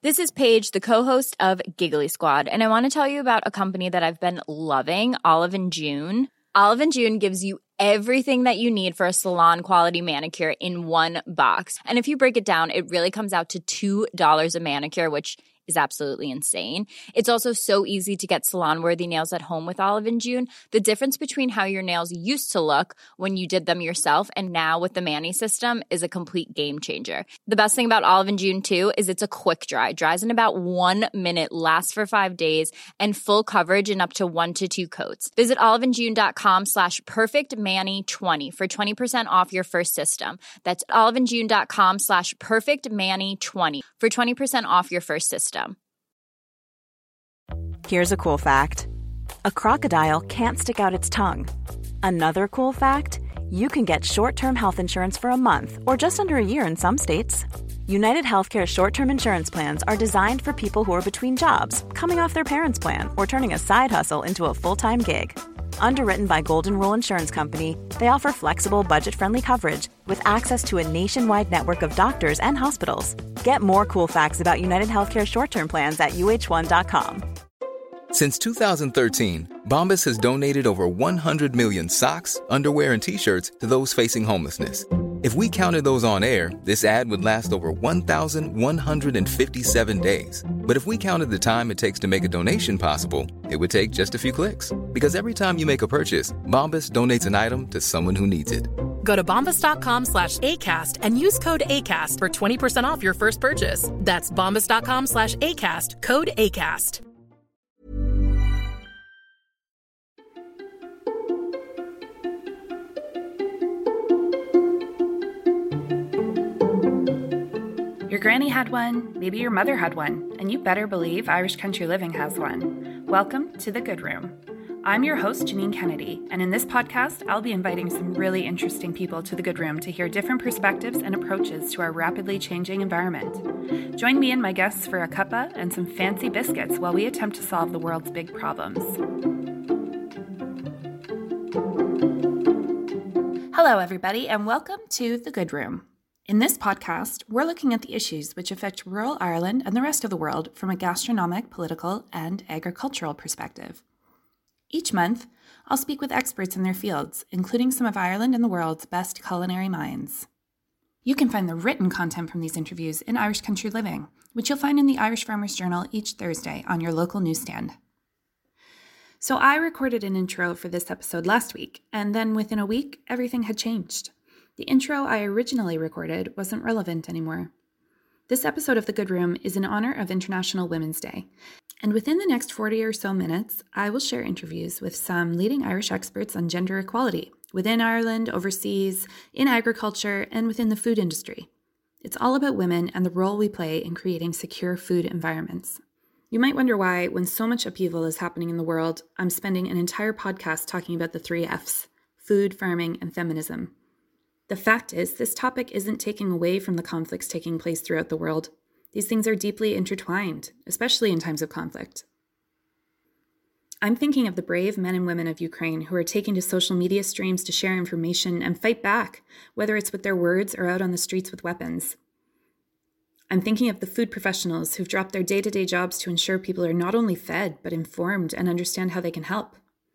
This is Paige, the co-host of Giggly Squad, and I want to tell you about a company that I've been loving, Olive & June. Olive & June gives you everything that you need for a salon-quality manicure in one box. And if you break it down, it really comes out to $2 a manicure, which is absolutely insane. It's also so easy to get salon-worthy nails at home with Olive & June. The difference between how your nails used to look when you did them yourself and now with the Mani system is a complete game changer. The best thing about Olive & June, too, is it's a quick dry. Dries in about 1 minute, lasts for 5 days, and full coverage in up to 1 to 2 coats. Visit oliveandjune.com/perfectmani20 for 20% off your first system. That's oliveandjune.com/perfectmani20 for 20% off your first system. Here's a cool fact. A crocodile can't stick out its tongue. Another cool fact, you can get short-term health insurance for a month or just under a year in some states. United Healthcare short-term insurance plans are designed for people who are between jobs, coming off their parents' plan, or turning a side hustle into a full-time gig. Underwritten by Golden Rule Insurance Company, they offer flexible, budget-friendly coverage with access to a nationwide network of doctors and hospitals. Get more cool facts about United Healthcare short-term plans at uh1.com. Since 2013, Bombas has donated over 100 million socks, underwear, and T-shirts to those facing homelessness. If we counted those on air, this ad would last over 1,157 days. But if we counted the time it takes to make a donation possible, it would take just a few clicks. Because every time you make a purchase, Bombas donates an item to someone who needs it. Go to bombas.com/ACAST and use code ACAST for 20% off your first purchase. That's bombas.com/ACAST, code ACAST. Your granny had one, maybe your mother had one, and you better believe Irish Country Living has one. Welcome to The Good Room. I'm your host, Janine Kennedy, and in this podcast, I'll be inviting some really interesting people to The Good Room to hear different perspectives and approaches to our rapidly changing environment. Join me and my guests for a cuppa and some fancy biscuits while we attempt to solve the world's big problems. Hello, everybody, and welcome to The Good Room. In this podcast, we're looking at the issues which affect rural Ireland and the rest of the world from a gastronomic, political, and agricultural perspective. Each month, I'll speak with experts in their fields, including some of Ireland and the world's best culinary minds. You can find the written content from these interviews in Irish Country Living, which you'll find in the Irish Farmers Journal each Thursday on your local newsstand. So I recorded an intro for this episode last week, and then within a week, everything had changed. The intro I originally recorded wasn't relevant anymore. This episode of The Good Room is in honor of International Women's Day, and within the next 40 or so minutes, I will share interviews with some leading Irish experts on gender equality within Ireland, overseas, in agriculture, and within the food industry. It's all about women and the role we play in creating secure food environments. You might wonder why, when so much upheaval is happening in the world, I'm spending an entire podcast talking about the 3 Fs: food, farming, and feminism. The fact is, this topic isn't taking away from the conflicts taking place throughout the world. These things are deeply intertwined, especially in times of conflict. I'm thinking of the brave men and women of Ukraine who are taking to social media streams to share information and fight back, whether it's with their words or out on the streets with weapons. I'm thinking of the food professionals who've dropped their day-to-day jobs to ensure people are not only fed, but informed and understand how they can help.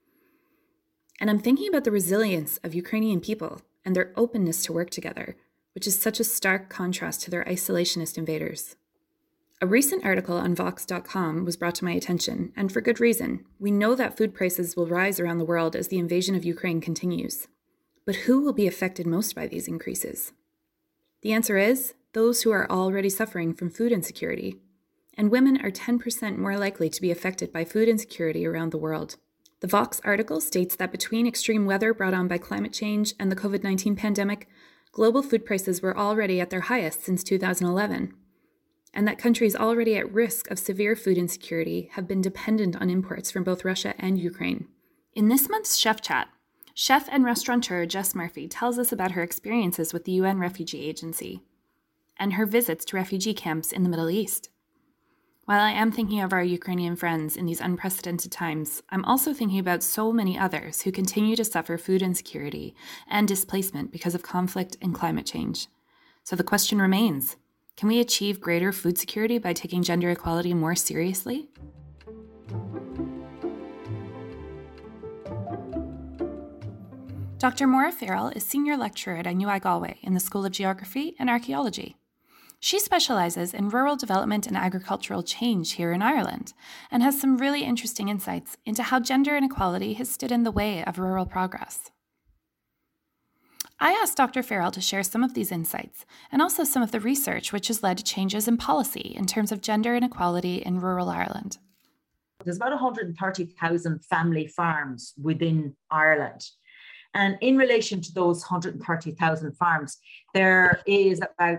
And I'm thinking about the resilience of Ukrainian people and their openness to work together, which is such a stark contrast to their isolationist invaders. A recent article on Vox.com was brought to my attention, and for good reason. We know that food prices will rise around the world as the invasion of Ukraine continues. But who will be affected most by these increases? The answer is those who are already suffering from food insecurity. And women are 10% more likely to be affected by food insecurity around the world. The Vox article states that between extreme weather brought on by climate change and the COVID-19 pandemic, global food prices were already at their highest since 2011, and that countries already at risk of severe food insecurity have been dependent on imports from both Russia and Ukraine. In this month's Chef Chat, chef and restaurateur Jess Murphy tells us about her experiences with the UN Refugee Agency and her visits to refugee camps in the Middle East. While I am thinking of our Ukrainian friends in these unprecedented times, I'm also thinking about so many others who continue to suffer food insecurity and displacement because of conflict and climate change. So the question remains, Can we achieve greater food security by taking gender equality more seriously? Dr. Maura Farrell is Senior Lecturer at NUI Galway in the School of Geography and Archaeology. She specializes in rural development and agricultural change here in Ireland and has some really interesting insights into how gender inequality has stood in the way of rural progress. I asked Dr. Farrell to share some of these insights and also some of the research which has led to changes in policy in terms of gender inequality in rural Ireland. There's about 130,000 family farms within Ireland. And in relation to those 130,000 farms, there is about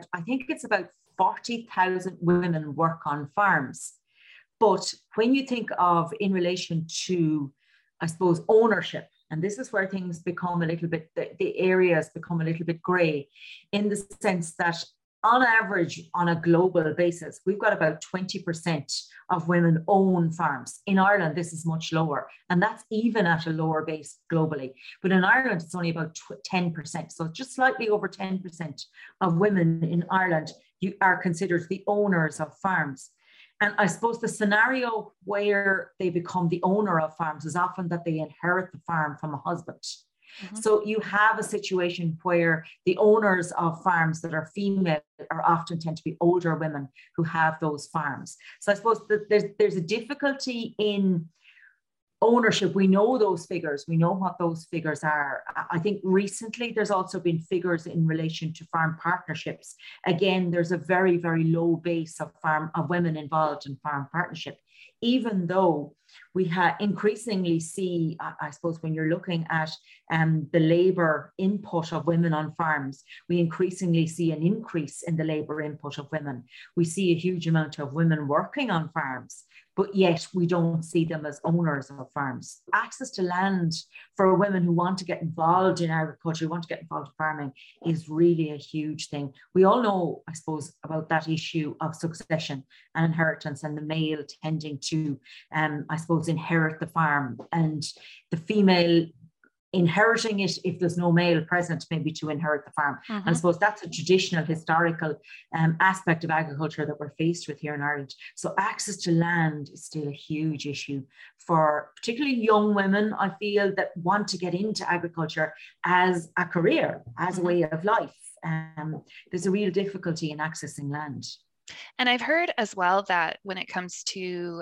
40,000 women work on farms. But when you think of in relation to, I suppose, ownership, and this is where things become a little bit, the areas become a little bit grey, in the sense that on average, on a global basis, we've got about 20% of women own farms. In Ireland, this is much lower, and that's even at a lower base globally. But in Ireland, it's only about 10%. So just slightly over 10% of women in Ireland are considered the owners of farms. And I suppose the scenario where they become the owner of farms is often that they inherit the farm from a husband. Mm-hmm. So you have a situation where the owners of farms that are female are often tend to be older women who have those farms. So I suppose that there's a difficulty in ownership. We know those figures. We know what those figures are. I think recently there's also been figures in relation to farm partnerships. Again, there's a very, very low base of women involved in farm partnership, even though we increasingly see, I suppose, when you're looking at the labour input of women on farms, we increasingly see an increase in the labour input of women. We see a huge amount of women working on farms, but yet we don't see them as owners of farms. Access to land for women who want to get involved in agriculture, who want to get involved in farming, is really a huge thing. We all know, I suppose, about that issue of succession and inheritance, and the male tending to, I suppose, inherit the farm, and the female inheriting it if there's no male present, maybe to inherit the farm. Mm-hmm. And I suppose that's a traditional, historical aspect of agriculture that we're faced with here in Ireland. So access to land is still a huge issue for particularly young women, I feel, that want to get into agriculture as a career, as a way of life. There's a real difficulty in accessing land. And I've heard as well that when it comes to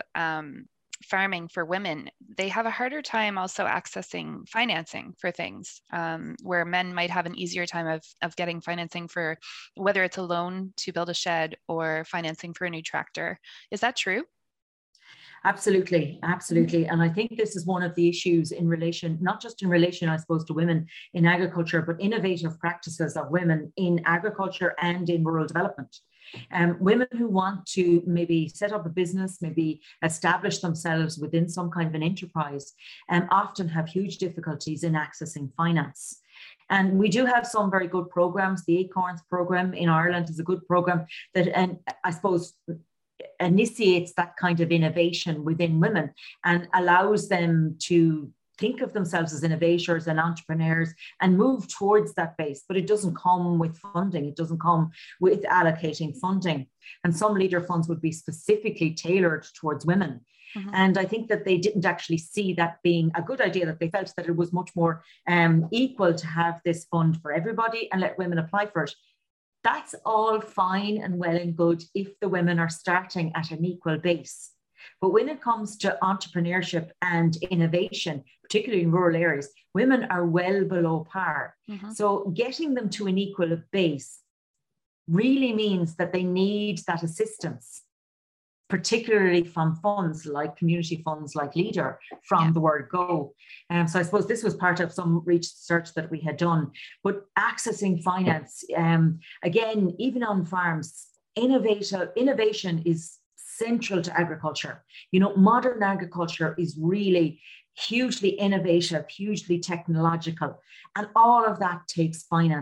farming for women, they have a harder time also accessing financing for things, where men might have an easier time of getting financing for whether it's a loan to build a shed or financing for a new tractor. Is that true? Absolutely, absolutely. And I think this is one of the issues in relation, not just in relation, I suppose, to women in agriculture, but innovative practices of women in agriculture and in rural development. Women who want to maybe set up a business, maybe establish themselves within some kind of an enterprise, often have huge difficulties in accessing finance. And we do have some very good programs. The Acorns program in Ireland is a good program that, and I suppose, initiates that kind of innovation within women and allows them to think of themselves as innovators and entrepreneurs and move towards that base. But it doesn't come with funding. It doesn't come with allocating funding. And some leader funds would be specifically tailored towards women. Mm-hmm. And I think that they didn't actually see that being a good idea, that they felt that it was much more equal to have this fund for everybody and let women apply for it. That's all fine and well and good if the women are starting at an equal base. But when it comes to entrepreneurship and innovation, particularly in rural areas, women are well below par. Mm-hmm. So getting them to an equal base really means that they need that assistance, particularly from funds like community funds like Leader from the word go. So I suppose this was part of some research that we had done. But accessing finance, again, even on farms, innovation is central to agriculture. You know, modern agriculture is really hugely innovative, hugely technological, and all of that takes finance.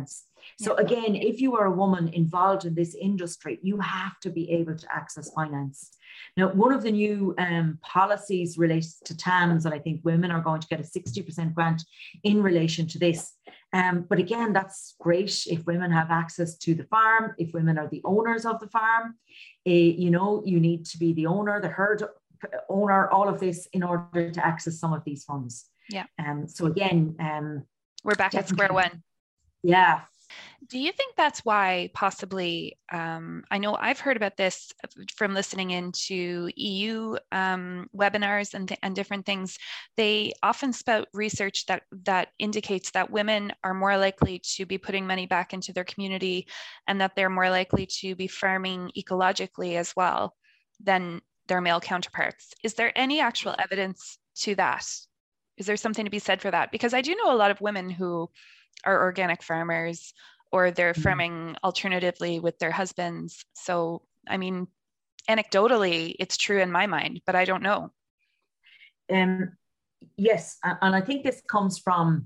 So again, if you are a woman involved in this industry, you have to be able to access finance. Now, one of the new policies relates to TAMS, and I think women are going to get a 60% grant in relation to this. But again, that's great if women have access to the farm, if women are the owners of the farm. You need to be the owner, the herd owner, all of this in order to access some of these funds. Yeah. So again, we're back at square one. Yeah. Do you think that's why possibly, I know I've heard about this from listening into EU webinars and different things. They often spout research that indicates that women are more likely to be putting money back into their community, and that they're more likely to be farming ecologically as well than their male counterparts. Is there any actual evidence to that? Is there something to be said for that? Because I do know a lot of women who are organic farmers, or they're farming alternatively with their husbands. So, I mean, anecdotally, it's true in my mind, but I don't know. Yes, and I think this comes from,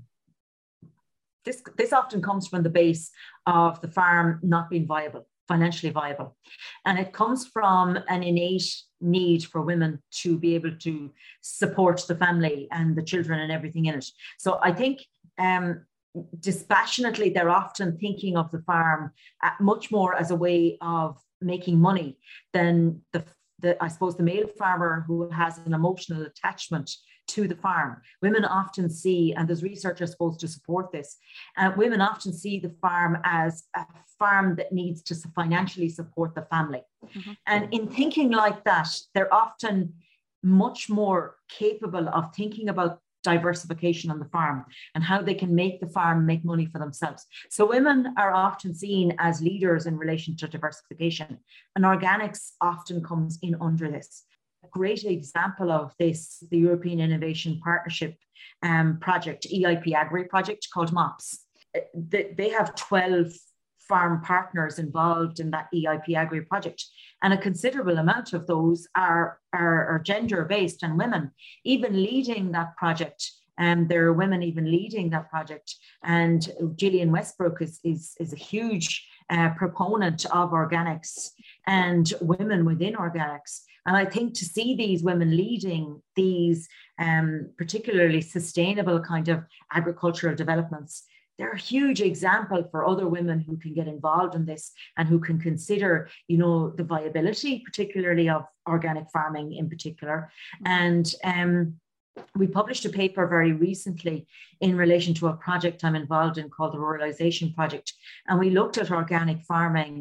this often comes from the base of the farm not being viable, financially viable. And it comes from an innate need for women to be able to support the family and the children and everything in it. So I think dispassionately, they're often thinking of the farm much more as a way of making money than I suppose the male farmer who has an emotional attachment to the farm. Women often see, and there's research I suppose to support this, women often see the farm as a farm that needs to financially support the family. Mm-hmm. And in thinking like that, they're often much more capable of thinking about diversification on the farm and how they can make the farm make money for themselves. So women are often seen as leaders in relation to diversification, and organics often comes in under this. A great example of this, the European Innovation Partnership project, EIP Agri project called MOPS. They have 12 farm partners involved in that EIP Agri project, and a considerable amount of those are gender-based and women, even leading that project. And there are women even leading that project. And Gillian Westbrook is a huge proponent of organics and women within organics. And I think to see these women leading these particularly sustainable kind of agricultural developments, they're a huge example for other women who can get involved in this and who can consider, the viability, particularly of organic farming in particular. And we published a paper very recently in relation to a project I'm involved in called the Ruralization Project. And we looked at organic farming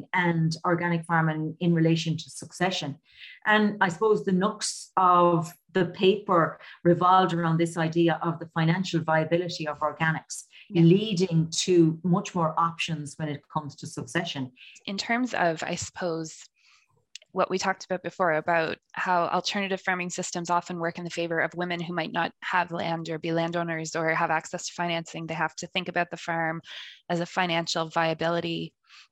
in relation to succession. And I suppose the nux of the paper revolved around this idea of the financial viability of organics, leading to much more options when it comes to succession. In terms of, I suppose, what we talked about before about how alternative farming systems often work in the favor of women who might not have land or be landowners or have access to financing. They have to think about the farm as a financial viability.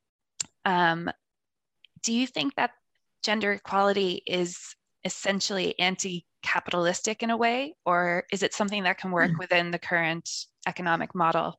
Do you think that gender equality is essentially anti-capitalistic in a way, or is it something that can work within the current economic model?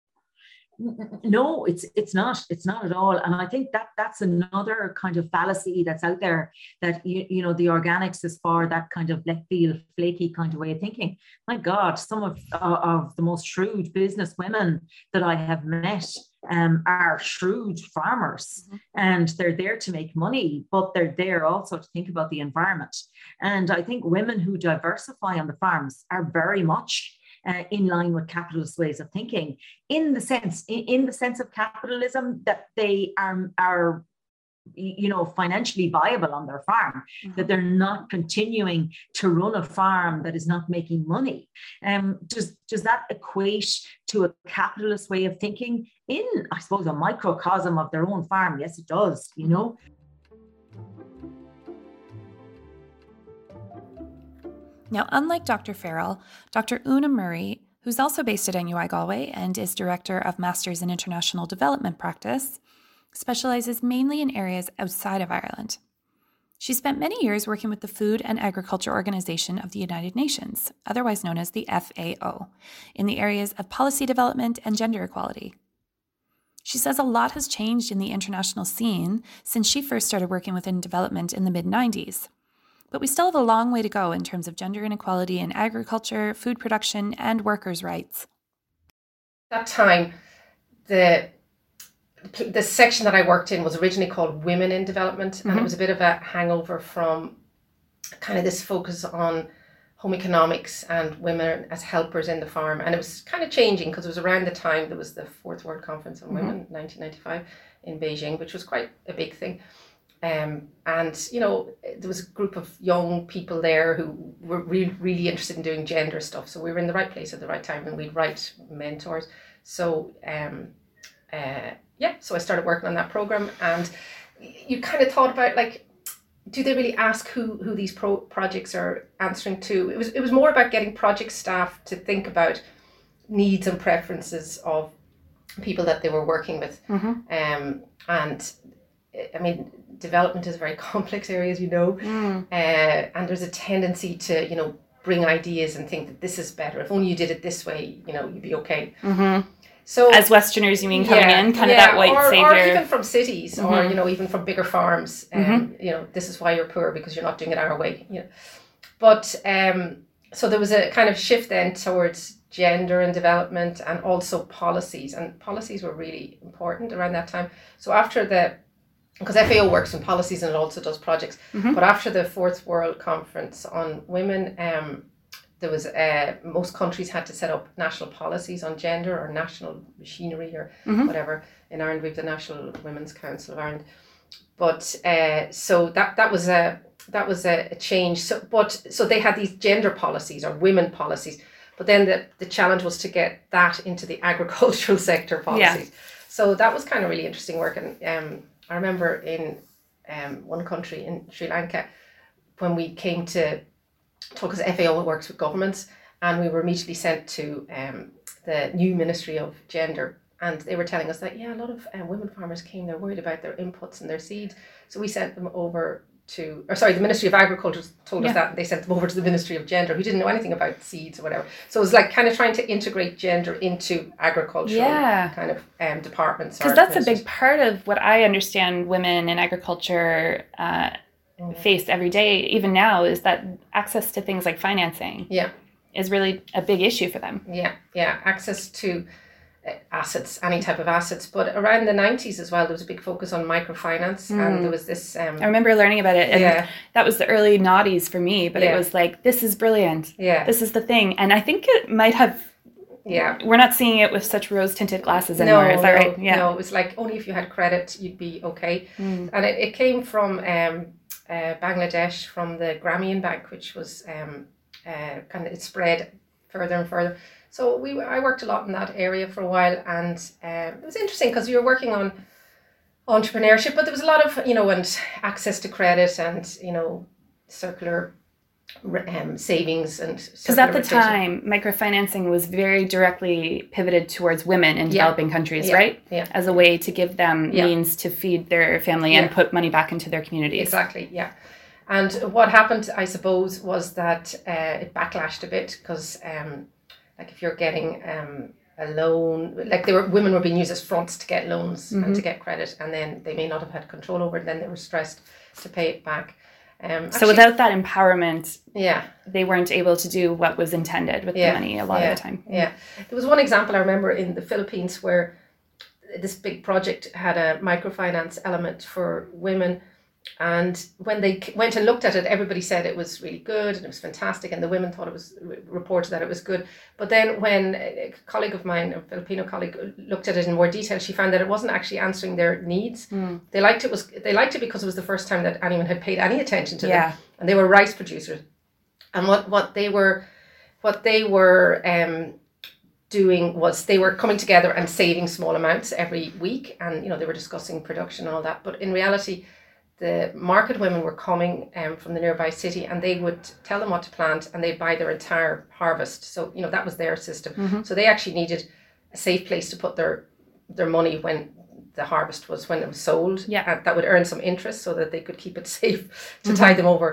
No, it's not at all. And I think that's another kind of fallacy that's out there, that the organics is for that kind of left field, flaky kind of way of thinking. My God, some of the most shrewd business women that I have met are shrewd farmers, and they're there to make money, but they're there also to think about the environment. And I think women who diversify on the farms are very much in line with capitalist ways of thinking, in the sense of capitalism, that they are financially viable on their farm, that they're not continuing to run a farm that is not making money. Does that equate to a capitalist way of thinking in, I suppose, a microcosm of their own farm? Yes, it does, Now, unlike Dr. Farrell, Dr. Una Murray, who's also based at NUI Galway and is Director of Masters in International Development Practice, specializes mainly in areas outside of Ireland. She spent many years working with the Food and Agriculture Organization of the United Nations, otherwise known as the FAO, in the areas of policy development and gender equality. She says a lot has changed in the international scene since she first started working within development in the mid-90s. But we still have a long way to go in terms of gender inequality in agriculture, food production, and workers' rights. At that time, the section that I worked in was originally called Women in Development, and it was a bit of a hangover from kind of this focus on home economics and women as helpers in the farm. And it was kind of changing because it was around the time there was the Fourth World Conference on Women, 1995 in Beijing, which was quite a big thing. And, you know, there was a group of young people there who were really interested in doing gender stuff. So we were in the right place at the right time, and we'd write mentors. So, so I started working on that program, and you kind of thought about, like, do they really ask who these projects are answering to? It was more about getting project staff to think about needs and preferences of people that they were working with. And I mean, development is a very complex area, as you know, and there's a tendency to, you know, bring ideas and think that this is better. If only you did it this way, you know, you'd be okay. So as Westerners, you mean, coming in, kind of that white savior, or even from cities, or you know, even from bigger farms. You know, this is why you're poor, because you're not doing it our way. You know, but so there was a kind of shift then towards gender and development, and also policies. And policies were really important around that time. So after because FAO works in policies and it also does projects. But after the Fourth World Conference on Women, there was most countries had to set up national policies on gender, or national machinery, or whatever. In Ireland, we have the National Women's Council of Ireland. But so that was a change. So they had these gender policies or women policies. But then the challenge was to get that into the agricultural sector policies. So that was kind of really interesting work. And I remember in one country, in Sri Lanka, when we came to talk, because FAO works with governments, and we were immediately sent to the new Ministry of Gender, and they were telling us that, a lot of women farmers came, they're worried about their inputs and their seeds. So we sent them over to, the Ministry of Agriculture told us that, and they sent them over to the Ministry of Gender, who didn't know anything about seeds or whatever. So it was like kind of trying to integrate gender into agricultural kind of departments. Because that's a big part of what I understand women in agriculture face every day, even now, is that access to things like financing is really a big issue for them. Access to assets, any type of assets. But around the 90s as well, there was a big focus on microfinance, and there was this I remember learning about it, and that was the early noughties for me, but it was like, this is brilliant, this is the thing. And I think it might have, we're not seeing it with such rose-tinted glasses anymore. Is that right? No, it was like, only if you had credit you'd be okay. And it came from Bangladesh, from the Grameen Bank, which was it spread further and further. So I worked a lot in that area for a while, and it was interesting because we were working on entrepreneurship, but there was a lot of, and access to credit, and, circular savings, and because at the time microfinancing was very directly pivoted towards women in developing countries, right? As a way to give them means to feed their family and put money back into their communities. Exactly. And what happened, I suppose, was that it backlashed a bit, because like if you're getting a loan, like women were being used as fronts to get loans and to get credit, and then they may not have had control over it, and then they were stressed to pay it back. So without that empowerment, they weren't able to do what was intended with the money a lot of the time. There was one example I remember in the Philippines where this big project had a microfinance element for women, and when they went and looked at it, everybody said it was really good and it was fantastic, and the women thought reported that it was good. But then when a colleague of mine, a Filipino colleague, looked at it in more detail, she found that it wasn't actually answering their needs. They liked it because it was the first time that anyone had paid any attention to them, and they were rice producers. And what they were doing was they were coming together and saving small amounts every week, and they were discussing production and all that. But in reality, the market women were coming from the nearby city, and they would tell them what to plant, and they'd buy their entire harvest. So, that was their system. So they actually needed a safe place to put their money when the harvest was, when it was sold. And that would earn some interest so that they could keep it safe to tide them over.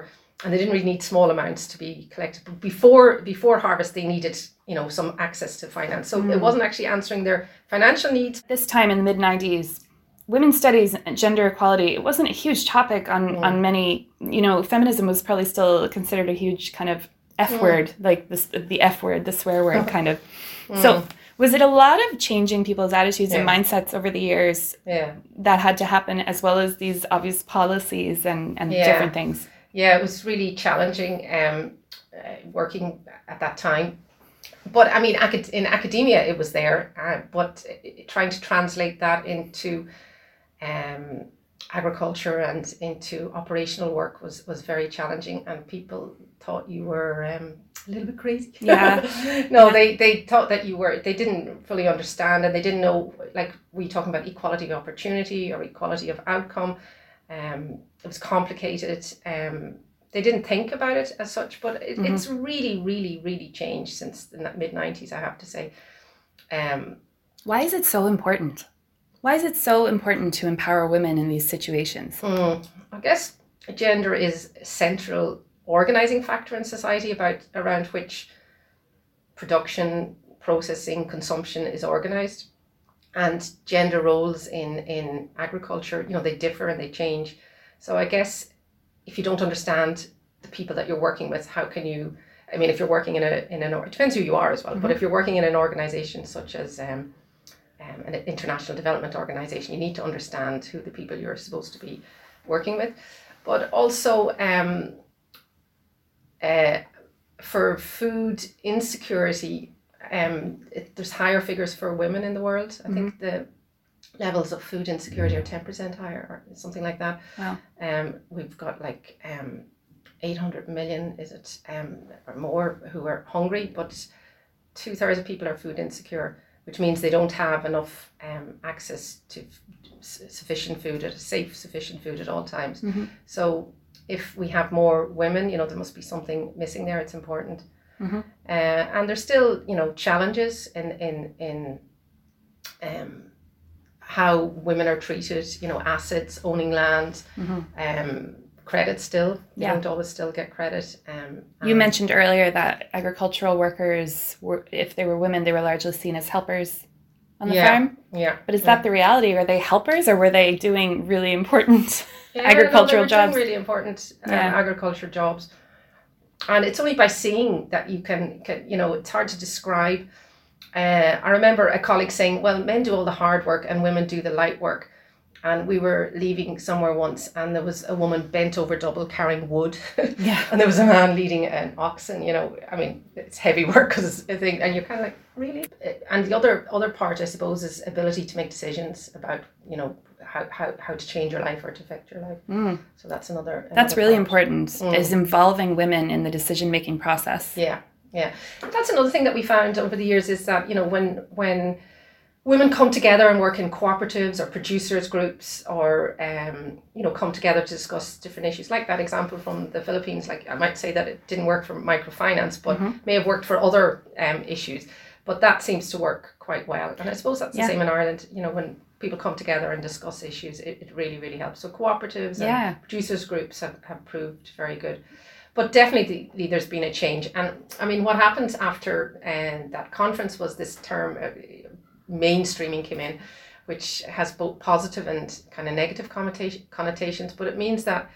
and they didn't really need small amounts to be collected. But before harvest, they needed, some access to finance. So it wasn't actually answering their financial needs. This time in the mid-90s, women's studies and gender equality, it wasn't a huge topic on many, feminism was probably still considered a huge kind of F word, like the F word, the swear word kind of. So was it a lot of changing people's attitudes and mindsets over the years that had to happen, as well as these obvious policies and different things? Yeah, it was really challenging working at that time. But I mean, in academia, it was there, but trying to translate that into agriculture and into operational work was very challenging, and people thought you were a little bit crazy. Yeah. No, they thought that they didn't fully understand, and they didn't know, like, we talking about equality of opportunity or equality of outcome. It was complicated. They didn't think about it as such, but it's really, really, really changed since the mid-90s, I have to say. Why is it so important? Why is it so important to empower women in these situations? I guess gender is a central organizing factor in society around which production, processing, consumption is organized. And gender roles in agriculture, they differ and they change. So I guess if you don't understand the people that you're working with, how can you, if you're working it depends who you are as well, but if you're working in an organization such as an international development organization, you need to understand who the people you're supposed to be working with. But also for food insecurity, there's higher figures for women in the world. I think the levels of food insecurity are 10% higher, or something like that. Wow. We've got 800 million, or more, who are hungry, but 2/3 of people are food insecure, which means they don't have enough access to sufficient food at all times. So if we have more women, there must be something missing there. It's important. And there's still, challenges in how women are treated, assets, owning land, credit still. You don't always still get credit. You mentioned earlier that agricultural workers, if they were women, they were largely seen as helpers on the farm. Yeah. But is that the reality? Were they helpers, or were they doing really important agricultural jobs? Doing really important agriculture jobs. And it's only by seeing that you can it's hard to describe. I remember a colleague saying, well, men do all the hard work and women do the light work. And we were leaving somewhere once, and there was a woman bent over double carrying wood. And there was a man leading an oxen. It's heavy work because it's a thing. And you're kind of like, really? And the other part, I suppose, is ability to make decisions about, how to change your life or to affect your life. So that's another That's really part. important, is involving women in the decision-making process. Yeah. That's another thing that we found over the years, is that, when women come together and work in cooperatives or producers groups, or come together to discuss different issues, like that example from the Philippines. Like, I might say that it didn't work for microfinance, but may have worked for other issues. But that seems to work quite well. And I suppose that's the same in Ireland. When people come together and discuss issues, it really, really helps. So cooperatives and producers groups have proved very good. But definitely there's been a change. And what happened after that conference was this term, mainstreaming, came in, which has both positive and kind of negative connotations. But it means that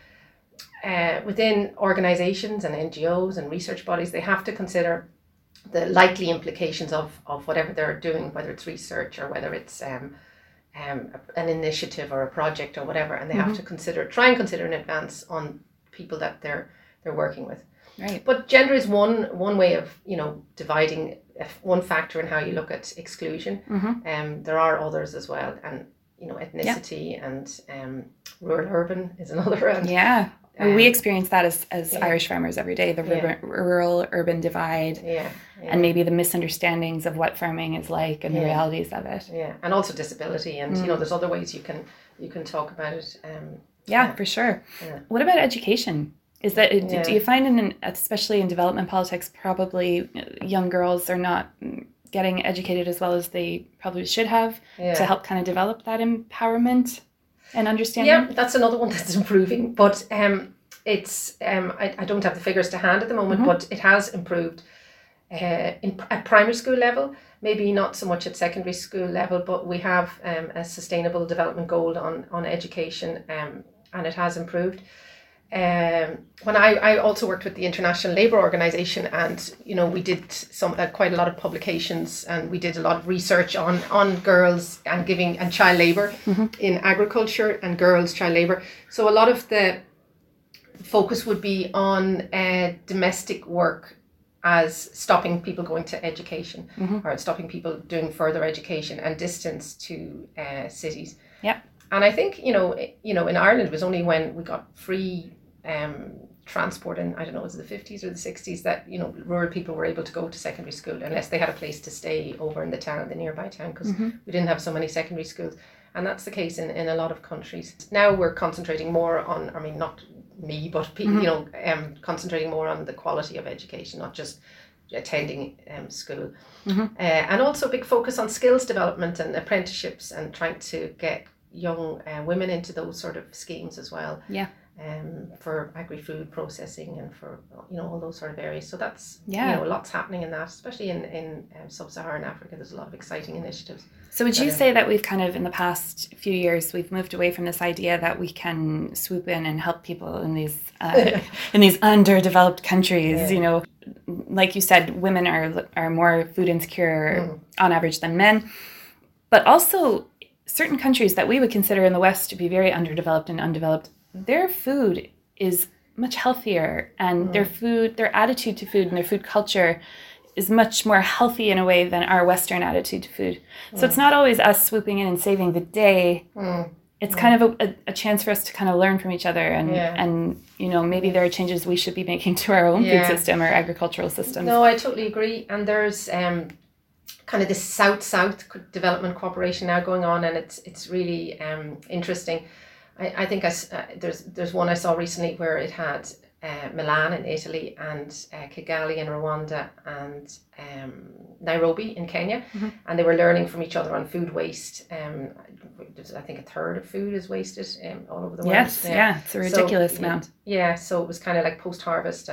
within organizations and NGOs and research bodies, they have to consider the likely implications of whatever they're doing, whether it's research or whether it's an initiative or a project or whatever, and they have to try and consider in advance on people that they're working with. Right. But gender is one way of dividing, one factor in how you look at exclusion. There are others as well, and ethnicity and rural urban is another. We experience that as Irish farmers every day, the rural-urban divide, and maybe the misunderstandings of what farming is like and the realities of it. Yeah, and also disability, and there's other ways you can talk about it. For sure. Yeah. What about education? Is that do you find, especially in development politics, probably young girls are not getting educated as well as they probably should have to help kind of develop that empowerment and understanding? Yeah, that's another one that's improving. But it's I don't have the figures to hand at the moment, but it has improved at primary school level, maybe not so much at secondary school level, but we have a sustainable development goal on education, and it has improved. When I also worked with the International Labour Organization, and we did quite a lot of publications, and we did a lot of research on girls and child labour in agriculture and girls child labour. So a lot of the focus would be on domestic work as stopping people going to education, or stopping people doing further education, and distance to cities. Yeah. And I think in Ireland it was only when we got free transport in, I don't know, was it the 50s or the 60s, that rural people were able to go to secondary school unless they had a place to stay over in the nearby town, because we didn't have so many secondary schools. And that's the case in a lot of countries. Now we're concentrating more on, I mean, not me, but people, concentrating more on the quality of education, not just attending school. And also a big focus on skills development and apprenticeships, and trying to get young women into those sort of schemes as well. Yeah. For agri-food processing and for all those sort of areas. So that's lots happening in that, especially in sub-Saharan Africa. There's a lot of exciting initiatives. So would you say that we've kind of, in the past few years, we've moved away from this idea that we can swoop in and help people in these underdeveloped countries? Like you said, women are more food insecure on average than men, but also certain countries that we would consider in the West to be very underdeveloped and undeveloped, their food is much healthier, and their attitude to food and their food culture is much more healthy in a way than our Western attitude to food. So it's not always us swooping in and saving the day. It's kind of a chance for us to kind of learn from each other, and maybe there are changes we should be making to our own food system or agricultural systems. No, I totally agree. And there's kind of this South-South development cooperation now going on, and it's really interesting. I think there's one I saw recently where it had Milan in Italy, and Kigali in Rwanda, and Nairobi in Kenya, and they were learning from each other on food waste. I think a third of food is wasted all over the world. Yes, it's a ridiculous amount. Yeah, so it was kind of like post-harvest,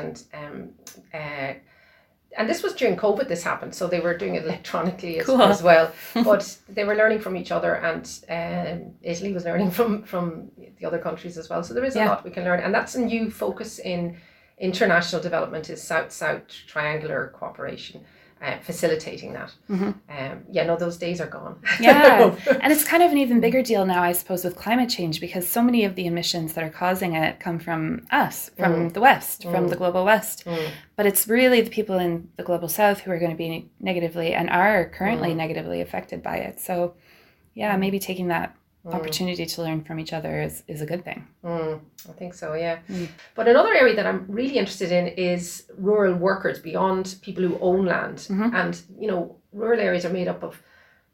and this was during COVID, this happened, so they were doing it electronically as well. But they were learning from each other, and Italy was learning from the other countries as well. So there is a lot we can learn. And that's a new focus in international development, is South-South triangular cooperation, facilitating that. Those days are gone. Yeah, and it's kind of an even bigger deal now, I suppose, with climate change, because so many of the emissions that are causing it come from us, from the West, from the global West. But it's really the people in the global South who are going to be negatively and are currently negatively affected by it. So, maybe taking that opportunity to learn from each other is a good thing. I think so, yeah. But another area that I'm really interested in is rural workers beyond people who own land. And, rural areas are made up of,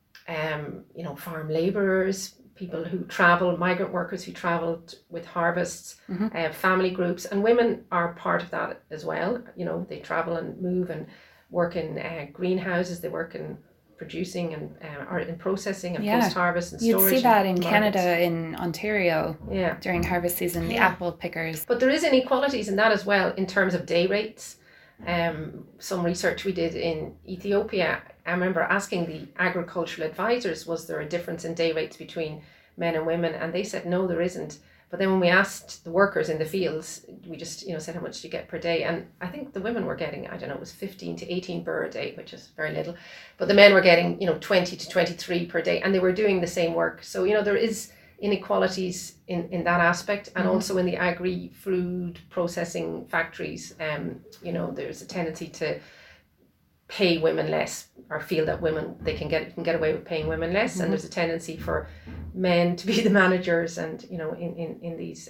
farm labourers, people who travel, migrant workers who travel with harvests, family groups, and women are part of that as well. They travel and move and work in greenhouses, they work in producing and or in processing and post-harvest and storage. You'd see that in Canada, in Ontario, during harvest season, the apple pickers. But there is inequalities in that as well in terms of day rates. Some research we did in Ethiopia, I remember asking the agricultural advisors, was there a difference in day rates between men and women? And they said, no, there isn't. But then when we asked the workers in the fields, we just, said, how much do you get per day? And I think the women were getting, I don't know, it was 15 to 18 birr a day, which is very little. But the men were getting, 20 to 23 per day, and they were doing the same work. So, there is inequalities in that aspect, and also in the agri-food processing factories. There's a tendency to pay women less, or feel that women can get away with paying women less, and there's a tendency for men to be the managers, and in these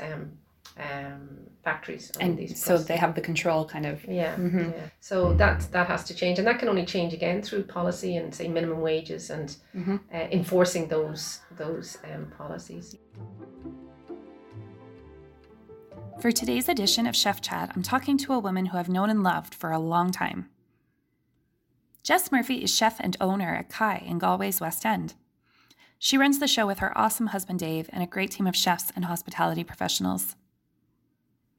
factories, and these so they have the control, kind of. So that has to change, and that can only change again through policy and, say, minimum wages and enforcing those policies. For today's edition of Chef Chat, I'm talking to a woman who I've known and loved for a long time. Jess Murphy is chef and owner at Kai in Galway's West End. She runs the show with her awesome husband Dave and a great team of chefs and hospitality professionals.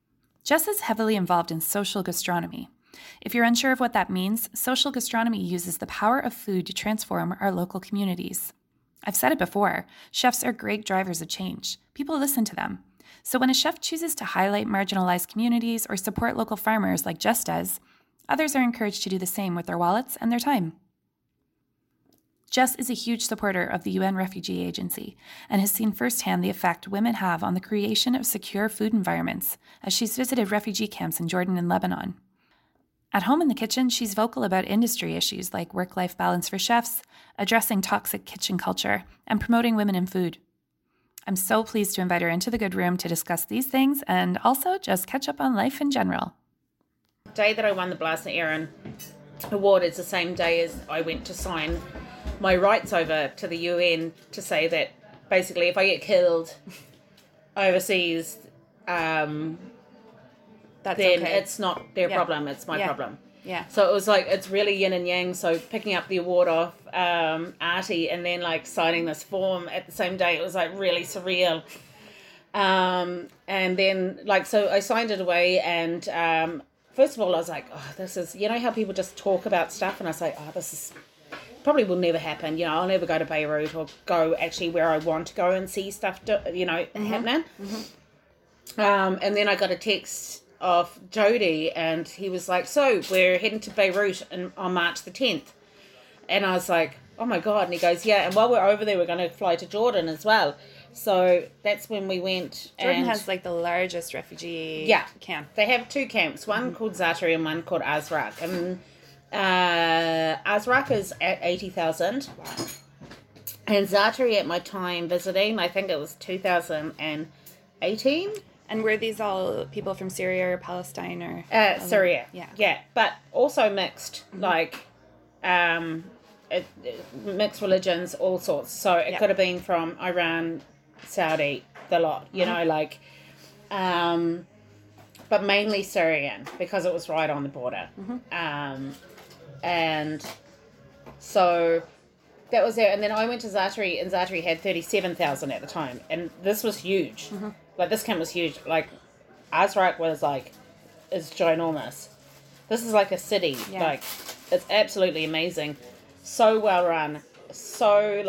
Jess is heavily involved in social gastronomy. If you're unsure of what that means, social gastronomy uses the power of food to transform our local communities. I've said it before, chefs are great drivers of change. People listen to them. So when a chef chooses to highlight marginalized communities or support local farmers like Jess does, others are encouraged to do the same with their wallets and their time. Jess is a huge supporter of the UN Refugee Agency and has seen firsthand the effect women have on the creation of secure food environments as she's visited refugee camps in Jordan and Lebanon. At home in the kitchen, she's vocal about industry issues like work-life balance for chefs, addressing toxic kitchen culture, and promoting women in food. I'm so pleased to invite her into the Good Room to discuss these things and also just catch up on life in general. The day that I won the Blasna Aaron Award is the same day as I went to sign my rights over to the UN to say that basically if I get killed overseas, then okay. It's not their problem, it's my problem. Yeah. So it was like, it's really yin and yang. So picking up the award off Artie and then like signing this form at the same day, it was like really surreal. And then like, so I signed it away and first of all I was like, oh, this is, you know how people just talk about stuff and I was like, oh, this is probably will never happen. You know, I'll never go to Beirut or go actually where I want to go and see stuff, happening. Mm-hmm. And then I got a text of Jody and he was like, so we're heading to Beirut on March the 10th. And I was like, oh my God. And he goes, yeah. And while we're over there, we're going to fly to Jordan as well. So that's when we went. Jordan has like the largest refugee camp. They have two camps, one called Zaatari and one called Azraq. And Azraq is at 80,000. Wow. And Zaatari at my time visiting, I think it was 2018. And were these all people from Syria or Palestine or? Syria. Yeah. But also mixed, mixed religions, all sorts. So it could have been from Iran, Saudi, the lot, you know, but mainly Syrian because it was right on the border. Mm-hmm. And so that was there. And then I went to Zaatari and Zaatari had 37,000 at the time. And this was huge. Mm-hmm. Like this camp was huge. Like Azraq is ginormous. This is like a city. Yeah. Like it's absolutely amazing. So well run. So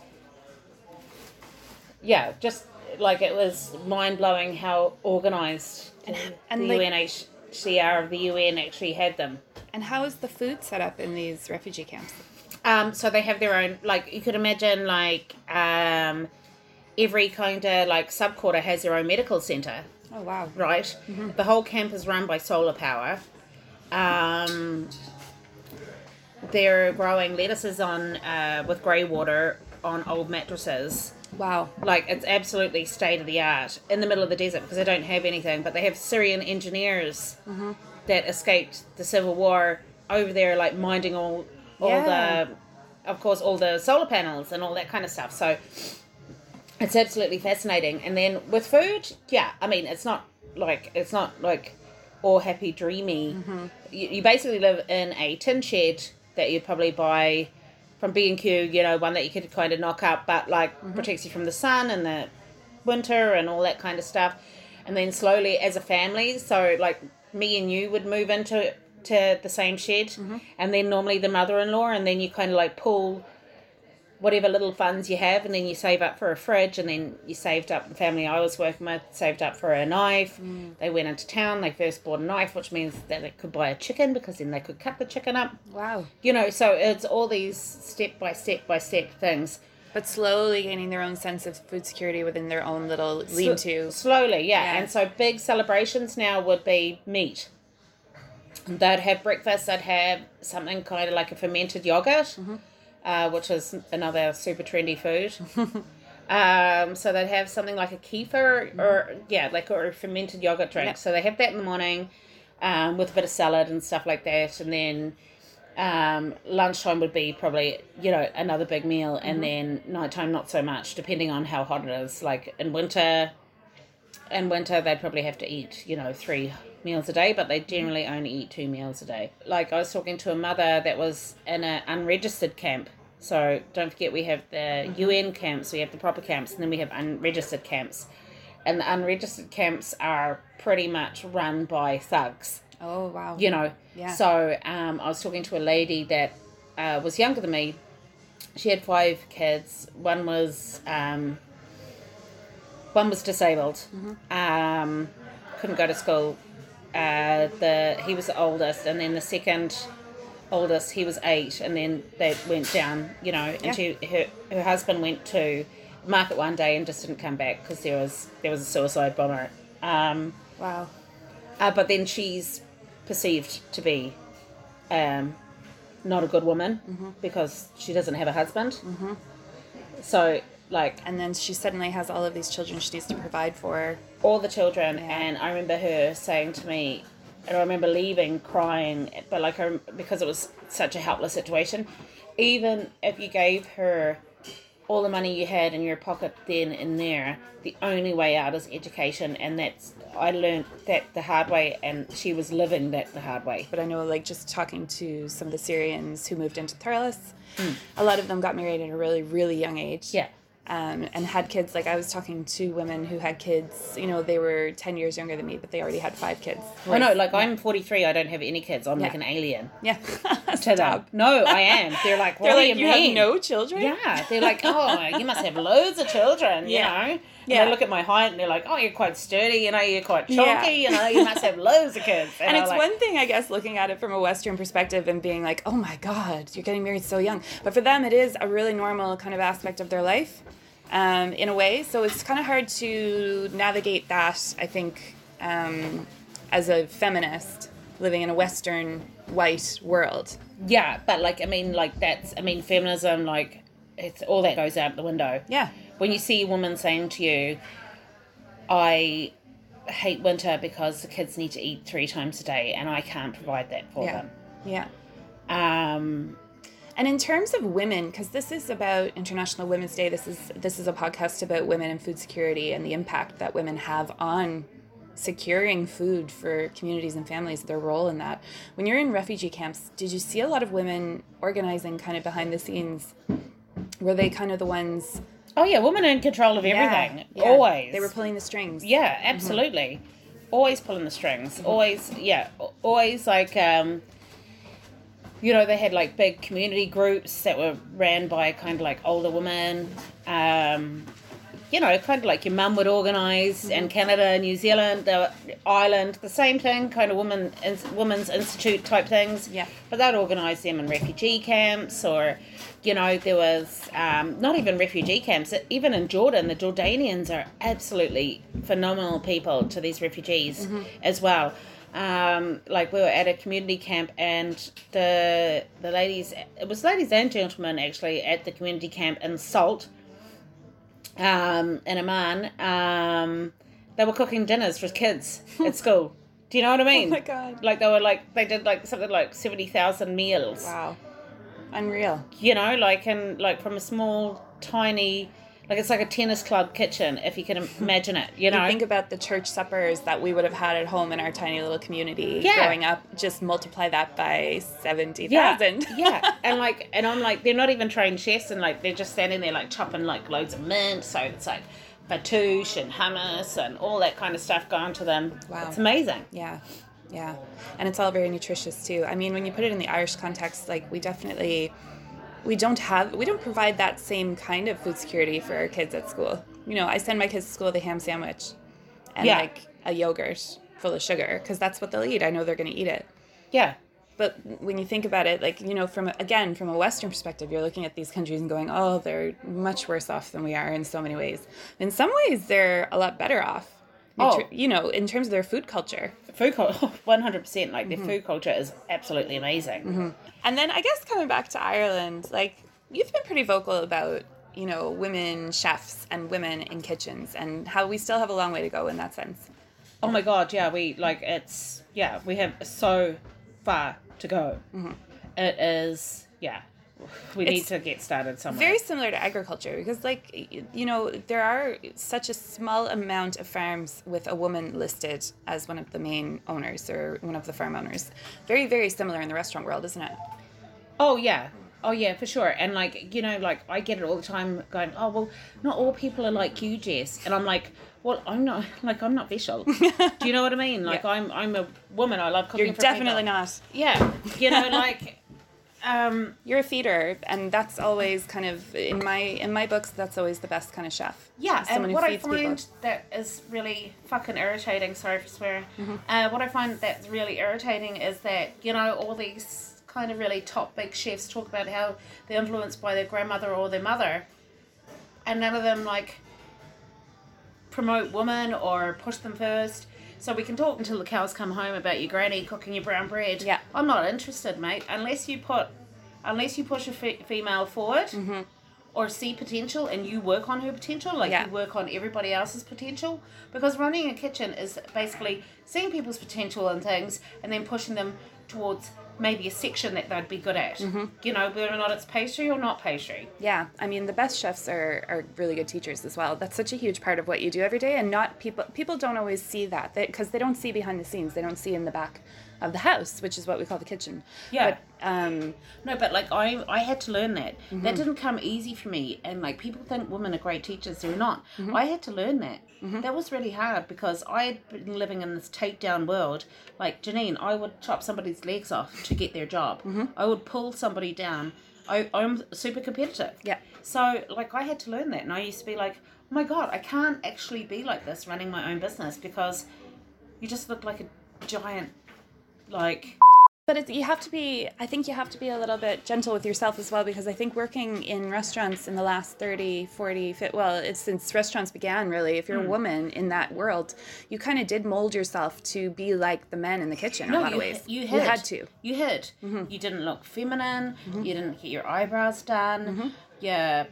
just like it was mind blowing how organized and the UNHCR of the UN actually had them. And how is the food set up in these refugee camps? So they have their own, like you could imagine every kind of like subquarter has their own medical centre. Oh wow. Right? Mm-hmm. The whole camp is run by solar power. They're growing lettuces on with grey water on old mattresses. Wow. Like it's absolutely state of the art in the middle of the desert because they don't have anything, but they have Syrian engineers that escaped the civil war over there, like minding all the solar panels and all that kind of stuff. So it's absolutely fascinating. And then with food, I mean, it's not like all happy dreamy. Mm-hmm. You basically live in a tin shed that you'd probably buy from B&Q, you know, one that you could kind of knock up, but protects you from the sun and the winter and all that kind of stuff. And then slowly as a family, so like me and you would move into the same shed, and then normally the mother-in-law, and then you kind of like pull whatever little funds you have, and then you save up for a fridge, and then you saved up, the family I was working with saved up for a knife. They went into town, they first bought a knife, which means that they could buy a chicken because then they could cut the chicken up. Wow. You know, so it's all these step by step things. But slowly gaining their own sense of food security within their own little lean-to. Slowly, yeah. And so big celebrations now would be meat. They'd have breakfast, they'd have something kind of like a fermented yogurt, which is another super trendy food. So they'd have something like a kefir or a fermented yogurt drink. Yep. So they have that in the morning with a bit of salad and stuff like that. And then lunchtime would be probably, you know, another big meal. And then nighttime, not so much, depending on how hot it is. Like in winter, they'd probably have to eat, you know, 3 meals a day, but they generally only eat 2 meals a day. Like I was talking to a mother that was in an unregistered camp. So don't forget we have the UN camps, we have the proper camps, and then we have unregistered camps. and the unregistered camps are pretty much run by thugs. Oh, wow. You know, Yeah. so I was talking to a lady that was younger than me. She had 5 kids. One was disabled. Couldn't go to school. He was the oldest, and then the second oldest, he was 8, and then they went down. You know, and her husband went to market one day and just didn't come back because there was a suicide bomber. Wow. But then she's perceived to be not a good woman because she doesn't have a husband. So, like... And then she suddenly has all of these children she needs to provide for. All the children. Yeah. And I remember her saying to me, and I remember leaving crying, but like because it was such a helpless situation, even if you gave her all the money you had in your pocket then and there, the only way out is education, and I learned that the hard way, and she was living that the hard way. But I know, like, just talking to some of the Syrians who moved into Thurles, a lot of them got married at a really, really young age. Yeah. And had kids. Like, I was talking to women who had kids, you know, they were 10 years younger than me, but they already had 5 kids. Oh, no, like, I'm 43, I don't have any kids. I'm like an alien. Yeah. To them. No, I am. They're like, what They're do like, you you mean? have no children? Yeah. They're like, oh, you must have loads of children, you know? And they look at my height and they're like, oh, you're quite sturdy, you know, you're quite chunky, you know, you must have loads of kids. And it's like, one thing, I guess, looking at it from a Western perspective and being like, oh my God, you're getting married so young. But for them, it is a really normal kind of aspect of their life. In a way, so it's kind of hard to navigate that, I think, as a feminist living in a Western white world. Yeah, but like, feminism, like, it's all that goes out the window. Yeah. When you see a woman saying to you, I hate winter because the kids need to eat 3 times a day and I can't provide that for them. Yeah. And in terms of women, because this is about International Women's Day, this is a podcast about women and food security and the impact that women have on securing food for communities and families, their role in that. When you're in refugee camps, did you see a lot of women organizing kind of behind the scenes? Were they kind of the ones... Oh yeah, women are in control of everything. Yeah. Always. They were pulling the strings. Yeah, absolutely. Always pulling the strings. Always like... you know, they had like big community groups that were ran by kind of like older women. You know, kind of like your mum would organise in Canada, New Zealand, Ireland, the same thing, kind of women's institute type things. Yeah. But they'd organise them in refugee camps, or, you know, there was not even refugee camps, even in Jordan, the Jordanians are absolutely phenomenal people to these refugees as well. Like we were at a community camp, and the ladies, it was ladies and gentlemen actually at the community camp in Salt, in Amman, they were cooking dinners for kids at school. Do you know what I mean? Oh my God. Like they did like something like 70,000 meals. Wow. Unreal. You know, like, and like from a small, tiny, like it's like a tennis club kitchen, if you can imagine it, you know? You think about the church suppers that we would have had at home in our tiny little community growing up, just multiply that by 70,000. Yeah. And I'm like, they're not even trained chefs, and like, they're just standing there like chopping like loads of mint, so it's like fattoush and hummus and all that kind of stuff going to them. Wow. It's amazing. Yeah. And it's all very nutritious too. I mean, when you put it in the Irish context, like we don't provide that same kind of food security for our kids at school. You know, I send my kids to school with a ham sandwich and like a yogurt full of sugar, because that's what they'll eat. I know they're going to eat it. Yeah. But when you think about it, like, you know, from a Western perspective, you're looking at these countries and going, oh, they're much worse off than we are in so many ways. In some ways, they're a lot better off. You know, in terms of their food culture. 100%. Like, their food culture is absolutely amazing. And then I guess coming back to Ireland, like, you've been pretty vocal about, you know, women chefs and women in kitchens and how we still have a long way to go in that sense. Oh my God, yeah, we have so far to go. It is, we need to get started somewhere. Very similar to agriculture, because, like, you know, there are such a small amount of farms with a woman listed as one of the main owners or one of the farm owners. Very, very similar in the restaurant world, isn't it? Oh yeah, for sure. And like, you know, like I get it all the time going, oh, well, not all people are like you, Jess. And I'm like, Well, I'm not visual. Do you know what I mean? Like, Yeah. I'm a woman. I love cooking. You're for definitely people. not. Yeah, you know, like, You're a feeder, and that's always kind of in my books. That's always the best kind of chef. yeah. Someone And who what I feeds find people. that is really fucking irritating. Sorry for swearing. What I find that's really irritating is that, you know, all these kind of really top big chefs talk about how they're influenced by their grandmother or their mother, and none of them like promote women or push them first. So we can talk until the cows come home about your granny cooking your brown bread. Yeah. I'm not interested, mate, unless you push a female forward or see potential and you work on her potential, like Yeah. you work on everybody else's potential. Because running a kitchen is basically seeing people's potential and things and then pushing them towards maybe a section that they'd be good at. You know, whether or not it's pastry or not pastry. Yeah, I mean, the best chefs are really good teachers as well. That's such a huge part of what you do every day, and not people don't always see that because they don't see behind the scenes. They don't see in the back of the house, which is what we call the kitchen. Yeah. But, No, but like I had to learn that. That didn't come easy for me. And like people think women are great teachers, they're not. I had to learn that. That was really hard because I had been living in this takedown world. Like Janine, I would chop somebody's legs off to get their job. I would pull somebody down. I'm super competitive. Yeah. So like I had to learn that, and I used to be like, oh my God, I can't actually be like this running my own business because you just look like a giant, like. But you have to be, I think you have to be a little bit gentle with yourself as well, because I think working in restaurants in the last 30, 40, it's since restaurants began, really, if you're a woman in that world, you kind of did mold yourself to be like the men in the kitchen in a lot of ways. You had to. You hid. You didn't look feminine. You didn't get your eyebrows done. Yeah.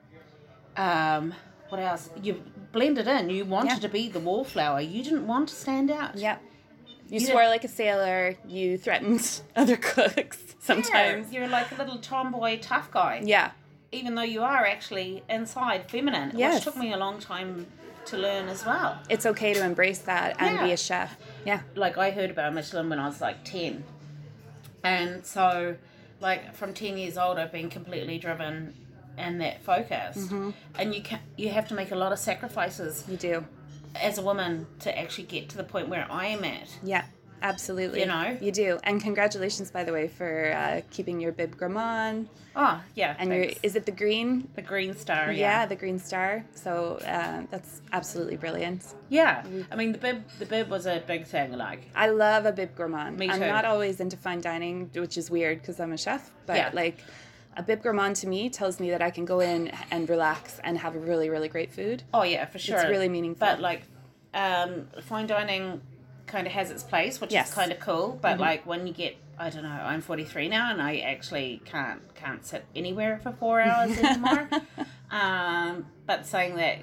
What else? You blended in. You wanted to be the wallflower. You didn't want to stand out. Yeah. You swore like a sailor. You threatened other cooks sometimes. You're like a little tomboy tough guy. Yeah. Even though you are actually inside feminine, Yes. which took me a long time to learn as well. It's okay to embrace that and be Yeah. a chef. Yeah. Like I heard about Michelin when I was like 10. And so like from 10 years old I've been completely driven in that focus. And you have to make a lot of sacrifices You do. as a woman to actually get to the point where I am at. Yeah, absolutely. You know? You do. And congratulations, by the way, for keeping your bib gourmand. Oh, yeah. And thanks. is it the green? The Green Star, Yeah, the Green Star. So that's absolutely brilliant. Yeah. I mean, the bib was a big thing, like. I love a bib gourmand. Me I'm too. not always into fine dining, which is weird because I'm a chef. But Yeah. like a bib gourmand to me tells me that I can go in and relax and have a really, really great food. Oh, yeah, for sure. It's really meaningful. But, like, fine dining kind of has its place, which Yes. is kind of cool. But, like, when you get, I don't know, I'm 43 now, and I actually can't sit anywhere for 4 hours anymore. But saying that,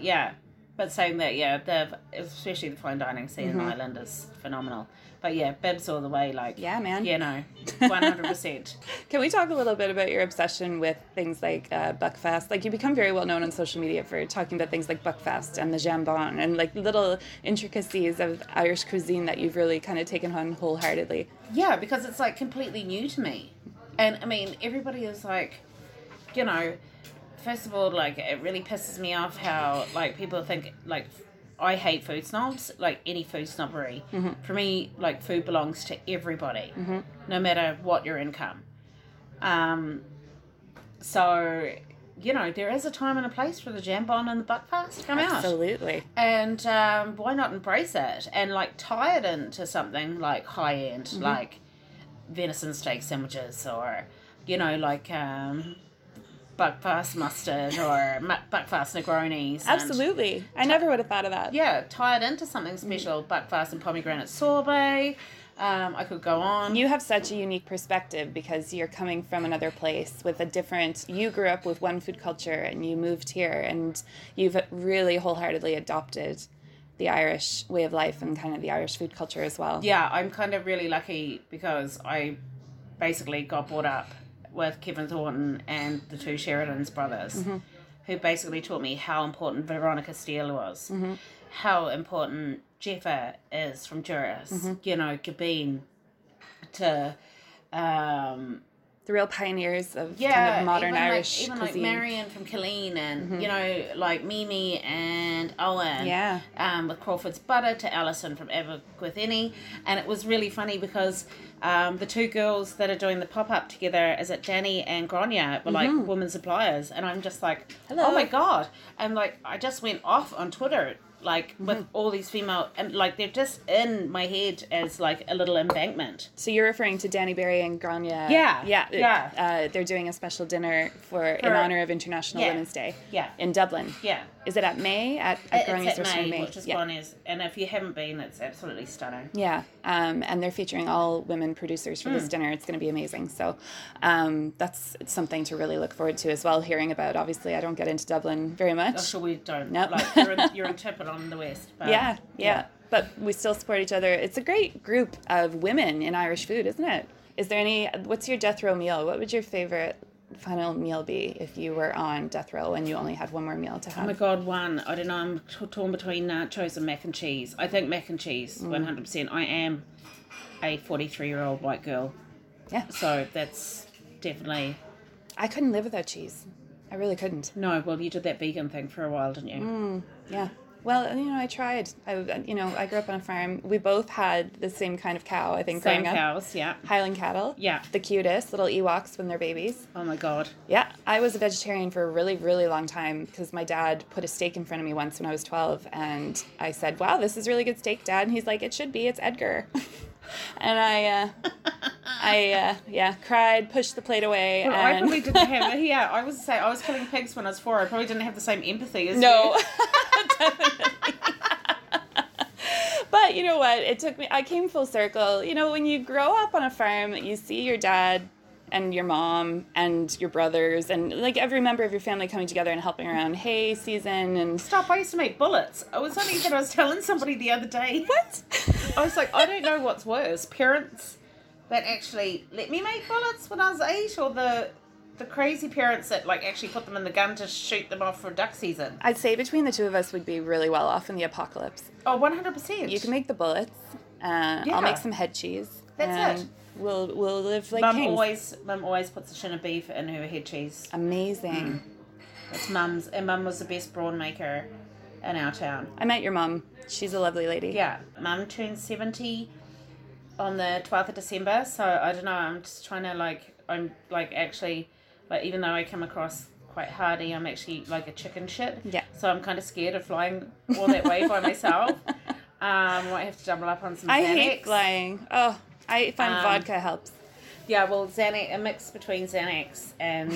especially the fine dining scene in Ireland is phenomenal. But yeah, bibs all the way, like. Yeah, man. You know, 100%. Can we talk a little bit about your obsession with things like Buckfast? Like, you become very well known on social media for talking about things like Buckfast and the jambon and like little intricacies of Irish cuisine that you've really kind of taken on wholeheartedly. Yeah, because it's like completely new to me. And I mean, everybody is like, you know, first of all, like, it really pisses me off how, like, people think, like, I hate food snobs, like any food snobbery. For me, like, food belongs to everybody, no matter what your income. So, you know, there is a time and a place for the jambon and the Buckfast to come out. Absolutely. And why not embrace it and, like, tie it into something, like, high-end, like venison steak sandwiches or, you know, like... Buckfast mustard or Buckfast Negronis. Absolutely. I never would have thought of that. Yeah, tie it into something special. Buckfast and pomegranate sorbet. I could go on. You have such a unique perspective because you're coming from another place with a different... You grew up with one food culture and you moved here and you've really wholeheartedly adopted the Irish way of life and kind of the Irish food culture as well. Yeah, I'm kind of really lucky because I basically got brought up with Kevin Thornton and the two Sheridan's brothers, who basically taught me how important Veronica Steele was, how important Jeffa is from Duras, you know, Gabine, to The real pioneers of kind of modern Irish even cuisine. like Marion from Killeen and, you know, like Mimi and Owen. Yeah. With Crawford's Butter to Alison from Abergwythini. And it was really funny because the two girls that are doing the pop-up together, is it Danny and Grania, were like women suppliers. And I'm just like, hello. Oh my God. And like, I just went off on Twitter like with all these female, and like they're just in my head as like a little embankment. So you're referring to Danny Berry and Grania. Yeah. They're doing a special dinner in honor of International Women's Day. In Dublin. Is it at May at Grania's restaurant? May, which is Grania's, and if you haven't been, it's absolutely stunning. And they're featuring all women producers for this dinner. It's going to be amazing. So that's something to really look forward to as well. Hearing about, obviously, I don't get into Dublin very much. Oh, sure we don't. Nope. Like you're in Tipperary in the West. But, but we still support each other. It's a great group of women in Irish food, isn't it? Is there what's your death row meal? What would your favorite final meal be if you were on death row and you only had one more meal to have? Oh my God, I don't know, I'm torn between nachos and mac and cheese. I think mac and cheese, 100%. I am a 43-year-old white girl. Yeah. So that's definitely... I couldn't live without cheese. I really couldn't. No, well, you did that vegan thing for a while, didn't you? Yeah. Well, I tried. I grew up on a farm. We both had the same kind of cow, I think, Same growing up. cows, yeah. Highland cattle. Yeah. The cutest, little Ewoks when they're babies. Oh my God. Yeah. I was a vegetarian for a really, really long time because my dad put a steak in front of me once when I was 12, and I said, wow, this is really good steak, Dad. And he's like, it should be. It's Edgar. And I cried, pushed the plate away. Well, and I probably didn't have it. Yeah, I was killing pigs when I was 4. I probably didn't have the same empathy as no. you. Definitely. But you know what? I came full circle. When you grow up on a farm, you see your dad and your mom and your brothers and like every member of your family coming together and helping around hay season and... Stop, I used to make bullets. I was telling somebody the other day. What? I was like, I don't know what's worse. Parents that actually let me make bullets when I was 8, or the crazy parents that like actually put them in the gun to shoot them off for duck season. I'd say between the two of us we'd be really well off in the apocalypse. Oh, 100%. You can make the bullets. I'll make some head cheese. That's it. We'll live like kings. Mum always puts a shin of beef in her head cheese. Amazing. It's Mum's, and Mum was the best brawn maker in our town. I met your mum. She's a lovely lady. Yeah. Mum turned 70 on the 12th of December, so I don't know, I'm just trying to actually, even though I come across quite hardy, I'm actually like a chicken shit. Yeah. So I'm kind of scared of flying all that way by myself. I might have to double up on some Xanax. I hate flying. Oh, I find vodka helps. Yeah, well, Xanax, a mix between Xanax and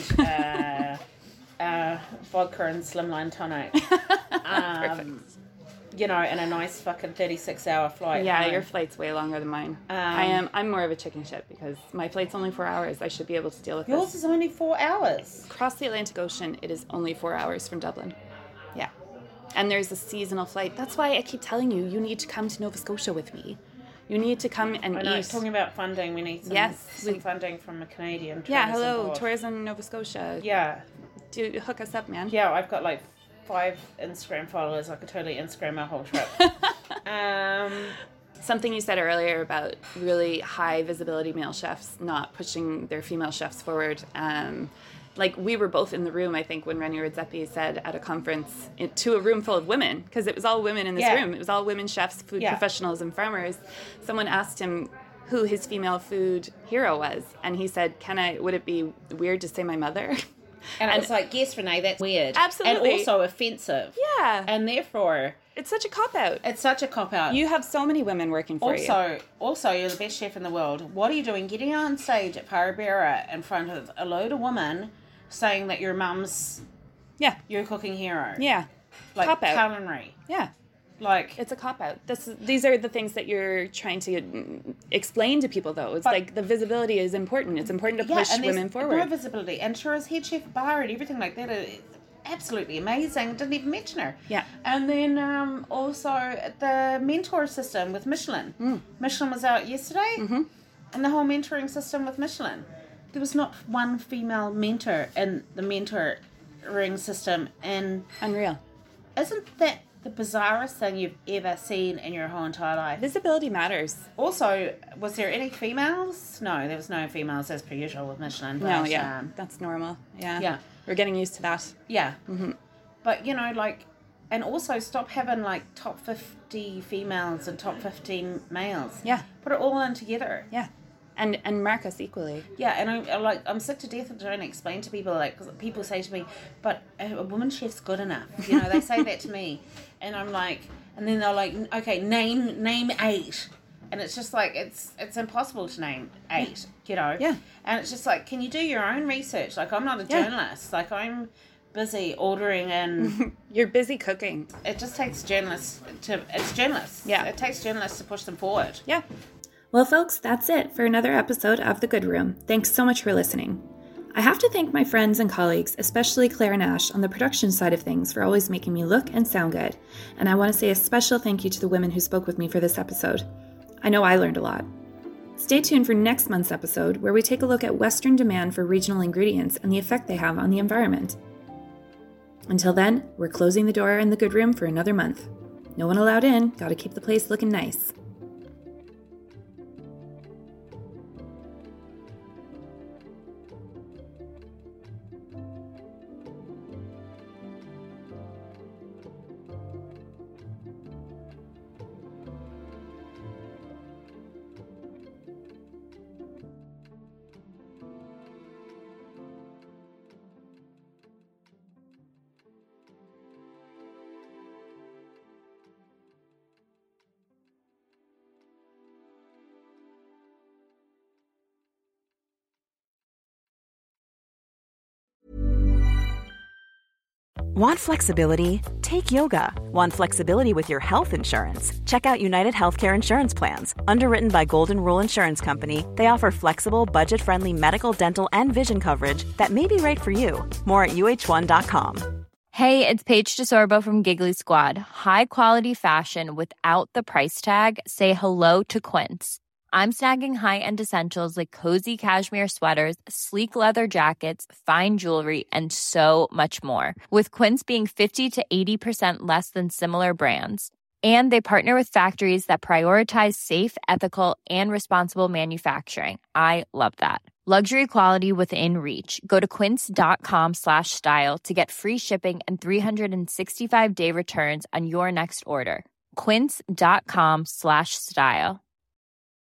vodka and slimline tonic. Perfect. And a nice fucking 36-hour flight. Yeah, home. your flight's way longer than mine. I'm more of a chicken shit because my flight's only 4 hours. I should be able to deal with Yours this. is only 4 hours. Across the Atlantic Ocean, it is only 4 hours from Dublin. Yeah. And there's a seasonal flight. That's why I keep telling you, you need to come to Nova Scotia with me. You need to come and eat. Talking about funding, we need some funding from a Canadian. Yeah, hello, Tourism Nova Scotia. Yeah. Hook us up, man. Yeah, I've got like 5 Instagram followers. I could totally Instagram our whole trip. Something you said earlier about really high visibility male chefs not pushing their female chefs forward. We were both in the room, I think, when Rennie Redzepi said at a conference to a room full of women, because it was all women in this room. It was all women chefs, food professionals, and farmers. Someone asked him who his female food hero was, and he said, would it be weird to say my mother? And I was like, yes, Renee, that's weird. Absolutely. And also offensive. Yeah. And therefore... It's such a cop-out. It's such a cop-out. You have so many women working for you. Also, you're the best chef in the world. What are you doing getting on stage at Parabera in front of a load of women saying that your mum's your cooking hero? Yeah. Like cop-out. culinary. Yeah. Like, it's a cop-out. These are the things that you're trying to explain to people, though. It's like the visibility is important. It's important to push women forward. More visibility. And sure, as head chef at Bar and everything like that, it's absolutely amazing. Didn't even mention her. Yeah. And then also the mentor system with Michelin. Michelin was out yesterday. Mm-hmm. And the whole mentoring system with Michelin. There was not one female mentor in the mentoring system. And unreal. Isn't that the bizarrest thing you've ever seen in your whole entire life? Visibility matters. Also, was there any females? No, there was no females as per usual with Michelin. But, No, yeah, that's normal. Yeah. Yeah. We're getting used to that. Yeah. Mm-hmm. But, you know, like, and also stop having, like, top 50 females and top 15 males. Yeah. Put it all in together. Yeah. And mark us equally. Yeah, and I'm sick to death of trying to explain to people, like, because people say to me, but a woman chef's good enough. You know, they say that to me. And I'm like, and then they're like, okay, name 8. And it's just like, it's impossible to name 8, you know? Yeah. And it's just like, can you do your own research? Like, I'm not a journalist. Like, I'm busy ordering and... You're busy cooking. It just takes journalists it's journalists. Yeah. It takes journalists to push them forward. Yeah. Well, folks, that's it for another episode of The Good Room. Thanks so much for listening. I have to thank my friends and colleagues, especially Claire Nash on the production side of things, for always making me look and sound good. And I want to say a special thank you to the women who spoke with me for this episode. I know I learned a lot. Stay tuned for next month's episode, where we take a look at Western demand for regional ingredients and the effect they have on the environment. Until then, we're closing the door in The Good Room for another month. No one allowed in, gotta keep the place looking nice. Want flexibility? Take yoga. Want flexibility with your health insurance? Check out United Healthcare Insurance Plans. Underwritten by Golden Rule Insurance Company, they offer flexible, budget-friendly medical, dental, and vision coverage that may be right for you. More at uh1.com. Hey, it's Paige DeSorbo from Giggly Squad. High quality fashion without the price tag. Say hello to Quince. I'm snagging high-end essentials like cozy cashmere sweaters, sleek leather jackets, fine jewelry, and so much more. With Quince being 50 to 80% less than similar brands. And they partner with factories that prioritize safe, ethical, and responsible manufacturing. I love that. Luxury quality within reach. Go to quince.com/style to get free shipping and 365-day returns on your next order. Quince.com/style.